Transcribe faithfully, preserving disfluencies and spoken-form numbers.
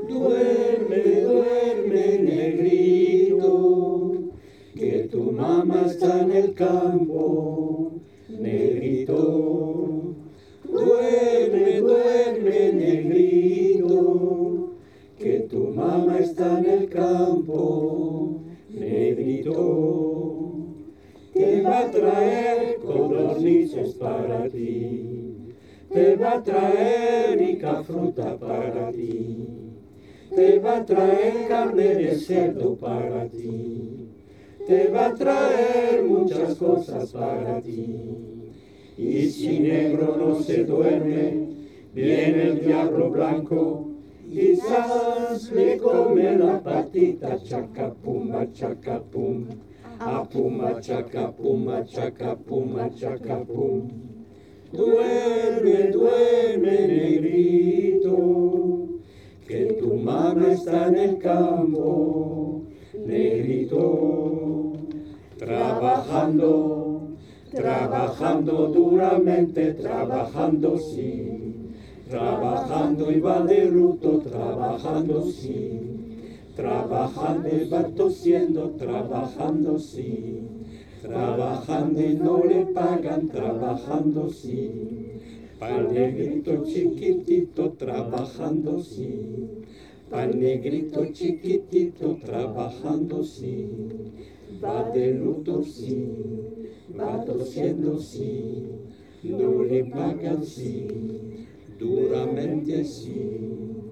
Duerme, duerme, negrito, que tu mamá está en el campo, negrito. Duerme, duerme, negrito, que tu mamá está en el campo, negrito. Te va a traer codornices para ti, te va a traer rica fruta para ti, te va a traer carne de cerdo para ti, te va a traer muchas cosas para ti. Y si negro no se duerme, viene el diablo blanco, quizás le come la patita, chacapumba, chacapum, apuma, chacapuma, chacapuma, chacapum. Duerme, duerme, negrito, que tu mamá está en el campo, negrito, trabajando. Trabajando duramente, trabajando sí, trabajando y va de luto, trabajando sí, trabajando y va tosiendo, trabajando sí, trabajando y no le pagan, trabajando sí, pa'l negrito chiquitito, trabajando sí, pa'l negrito chiquitito, trabajando sí, va de luto sí, va tosiendo sí, no le pagan sí, duramente sí.